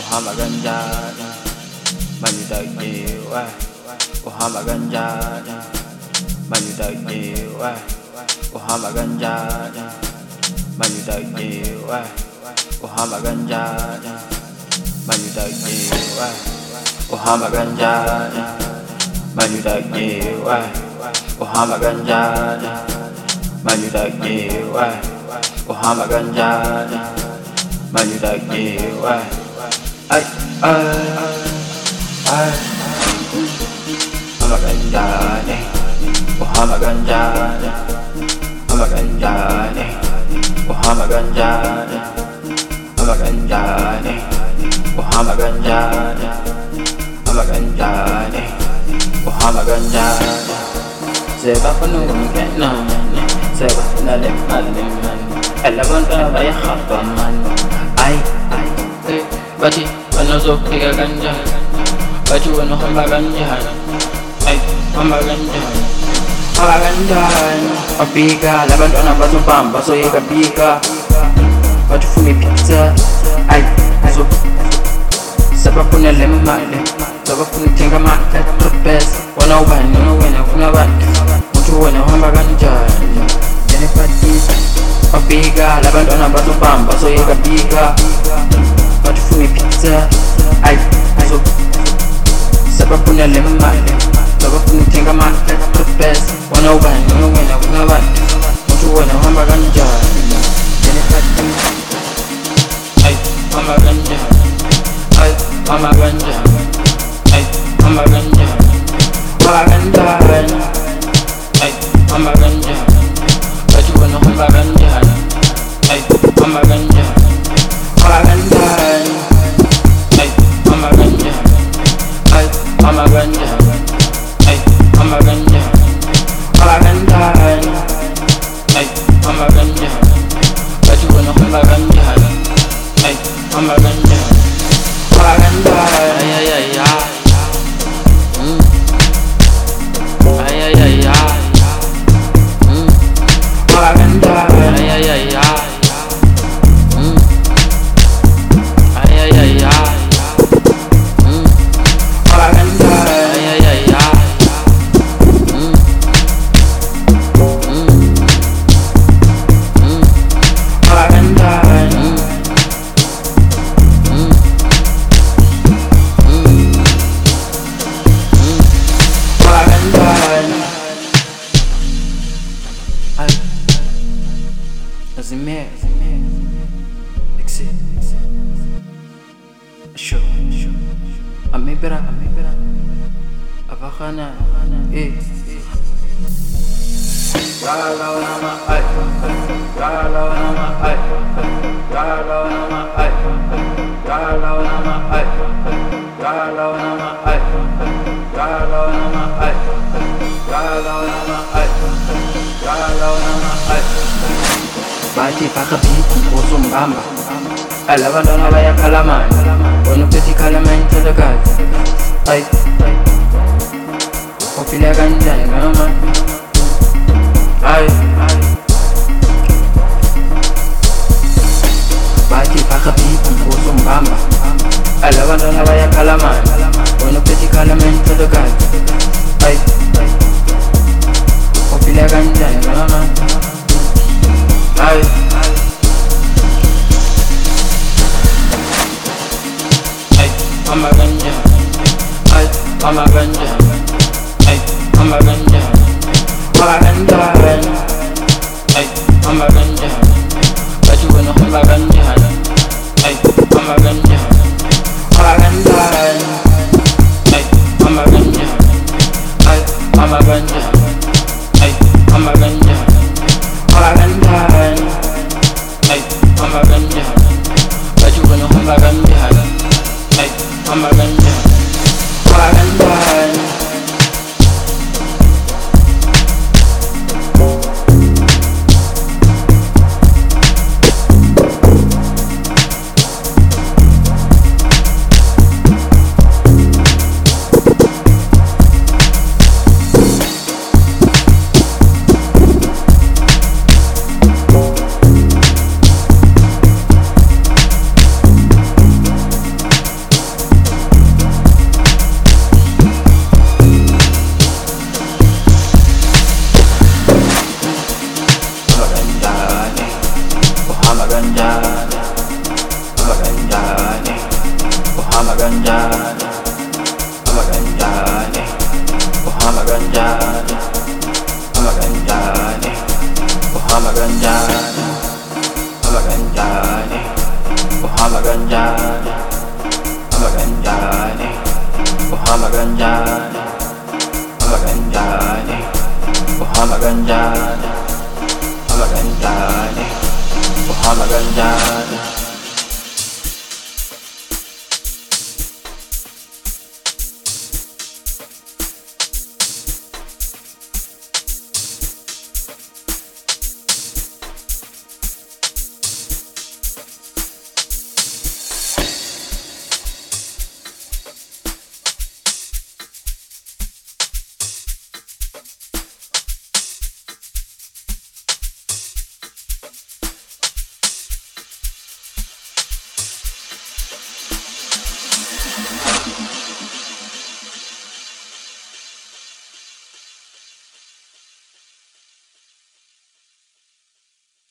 uhamba kanjani manje udakiwe uhamba kanjani manje udakiwe uhamba kanjani manje udakiwe uhamba kanjani manje udakiwe uhamba kanjani manje udakiwe uhamba kanjani manje udakiwe uhamba kanjani manje udakiwe ay uhamba kanjani uhamba kanjani uhamba kanjani uhamba kanjani uhamba kanjani uhamba kanjani uhamba kanjani uhamba kanjani sebafuna ukungena sebafuna le mali elabantu abayahamba mani ay bathi banozofika kanjani bathi wena uhamba kanjani ay uhamba kanjani uhamba kanjani afika labantwana bazobamba soyeka bika bathi ufuna ipizza ay sebafuna le mali sebafuna ukuthenga ama-address wena ubani wena ufuna bani uthi wena uhamba kanjani yenepatisa afika labantwana bazobamba soyeka bika bathi ufuna ipizza ay sebafuna le mali sebafuna ukuthenga ama-address wena ubani wena ufuna bani uthi wena uhamba kanjani yenepatisa ay uhamba kanjani ay uhamba kanjani ay uhamba kanjani uhamba kanjani ay uhamba kanjani bathi wena uhamba kanjani ay uhamba kanjani uhamba kanjani ay uhamba kanjani ay uhamba kanjani ay uhamba kanjani uhamba kanjani ay uhamba kanjani bathi wena uhamba kanjani ay uhamba kanjani uhamba kanjani ay ay ay Azimé, exit, sure, amebera, abakana, bathi bakabhiki uzombamba alabantwana bayakhalamani wena uphethe ikhalamani thelekazi ay uphila kanjani mama ay bathi bakabhiki uzombamba alabantwana bayakhalamani wena uphethe ikhalamani thelekazi ay uphila kanjani mama ay uhamba kanjani ay uhamba kanjani ay uhamba kanjani uhamba kanjani ay uhamba kanjani bathi wena uhamba kanjani ay uhamba kanjani uhamba kanjani ay uhamba kanjani ay uhamba kanjani ay uhamba kanjani uhamba kanjani ay uhamba kanjani bathi wena uhamba kanjani ay uhamba kanjani uhamba kanjani ganjani, hamba ganjani, uhamba ganjani, hamba ganjani, uhamba ganjani, hamba ganjani, uhamba ganjani, hamba ganjani, uhamba ganjani.